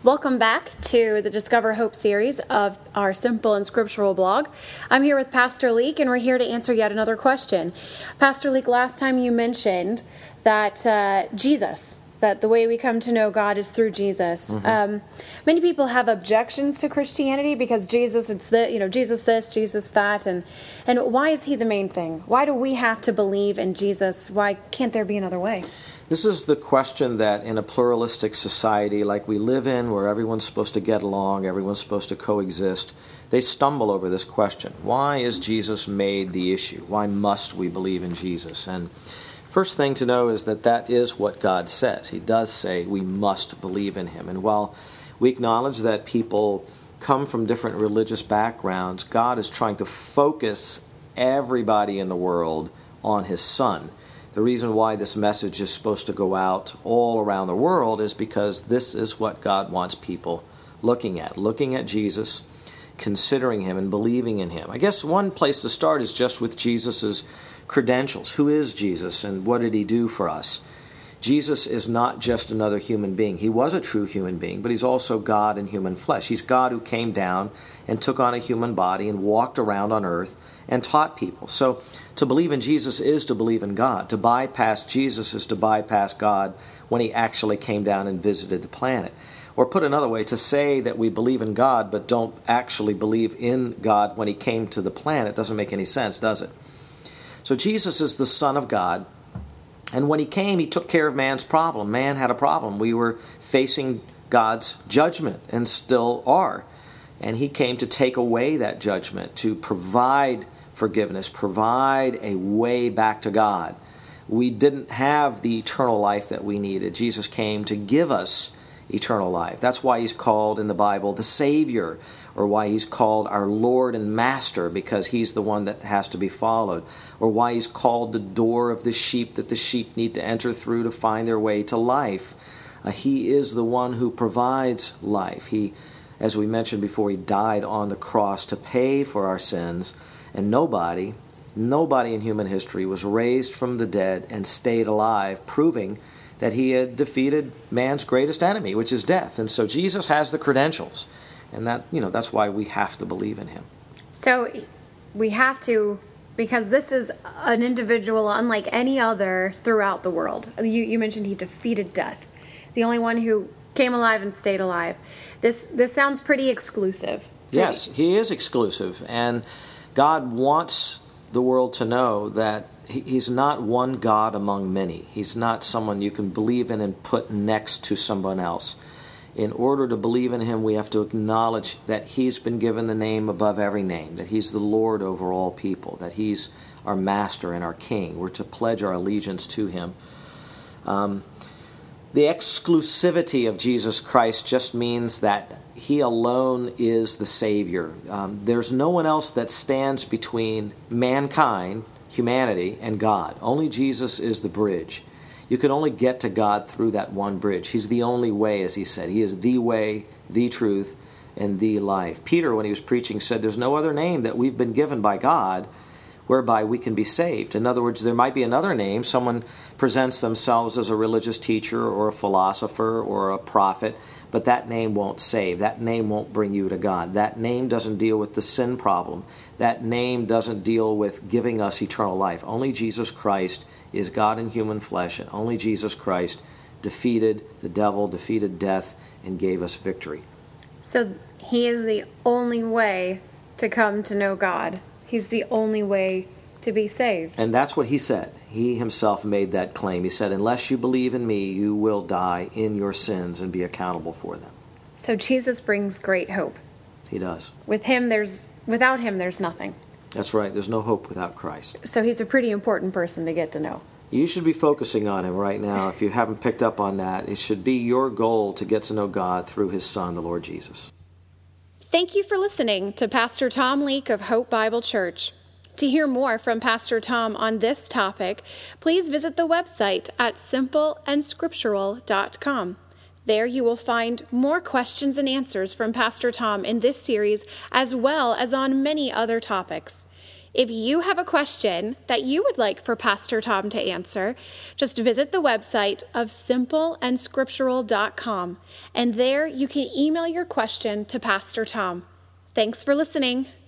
Welcome back to the Discover Hope series of our Simple and Scriptural blog. I'm here with Pastor Leek, and we're here to answer yet another question. Pastor Leek, last time you mentioned that that the way we come to know God is through Jesus. Many people have objections to Christianity because Jesus, Jesus this, Jesus that, and why is he the main thing? Why do we have to believe in Jesus? Why can't there be another way? This is the question that in a pluralistic society like we live in, where everyone's supposed to get along, everyone's supposed to coexist, they stumble over this question. Why is Jesus made the issue? Why must we believe in Jesus? And first thing to know is that is what God says. He does say we must believe in him. And while we acknowledge that people come from different religious backgrounds, God is trying to focus everybody in the world on his Son. The reason why this message is supposed to go out all around the world is because this is what God wants people looking at Jesus, considering him and believing in him. I guess one place to start is just with Jesus' credentials. Who is Jesus and what did he do for us? Jesus is not just another human being. He was a true human being, but he's also God in human flesh. He's God who came down and took on a human body and walked around on earth and taught people. So to believe in Jesus is to believe in God. To bypass Jesus is to bypass God when he actually came down and visited the planet. Or put another way, to say that we believe in God but don't actually believe in God when he came to the planet doesn't make any sense, does it? So Jesus is the Son of God. And when he came, he took care of man's problem. Man had a problem. We were facing God's judgment and still are. And he came to take away that judgment, to provide forgiveness, provide a way back to God. We didn't have the eternal life that we needed. Jesus came to give us eternal life. That's why he's called in the Bible the Savior, or why he's called our Lord and Master, because he's the one that has to be followed, or why he's called the door of the sheep that the sheep need to enter through to find their way to life. He is the one who provides life. He, as we mentioned before, he died on the cross to pay for our sins, and nobody in human history was raised from the dead and stayed alive, proving that he had defeated man's greatest enemy, which is death. And so Jesus has the credentials, and that's why we have to believe in him. So we have to, because this is an individual unlike any other throughout the world. You mentioned he defeated death, the only one who came alive and stayed alive. This sounds pretty exclusive. Yes, he is exclusive, and God wants the world to know that he's not one God among many. He's not someone you can believe in and put next to someone else. In order to believe in him, we have to acknowledge that he's been given the name above every name, that he's the Lord over all people, that he's our master and our king. We're to pledge our allegiance to him. The exclusivity of Jesus Christ just means that he alone is the Savior. There's no one else that stands between mankind, humanity, and God. Only Jesus is the bridge. You can only get to God through that one bridge. He's the only way, as he said. He is the way, the truth, and the life. Peter, when he was preaching, said there's no other name that we've been given by God whereby we can be saved. In other words, there might be another name. Someone presents themselves as a religious teacher or a philosopher or a prophet, but that name won't save. That name won't bring you to God. That name doesn't deal with the sin problem. That name doesn't deal with giving us eternal life. Only Jesus Christ is God in human flesh, and only Jesus Christ defeated the devil, defeated death, and gave us victory. So he is the only way to come to know God. He's the only way to be saved. And that's what he said. He himself made that claim. He said, unless you believe in me, you will die in your sins and be accountable for them. So Jesus brings great hope. He does. Without him, there's nothing. That's right. There's no hope without Christ. So he's a pretty important person to get to know. You should be focusing on him right now. If you haven't picked up on that, it should be your goal to get to know God through his Son, the Lord Jesus. Thank you for listening to Pastor Tom Leek of Hope Bible Church. To hear more from Pastor Tom on this topic, please visit the website at simpleandscriptural.com. There you will find more questions and answers from Pastor Tom in this series, as well as on many other topics. If you have a question that you would like for Pastor Tom to answer, just visit the website of simpleandscriptural.com, and there you can email your question to Pastor Tom. Thanks for listening.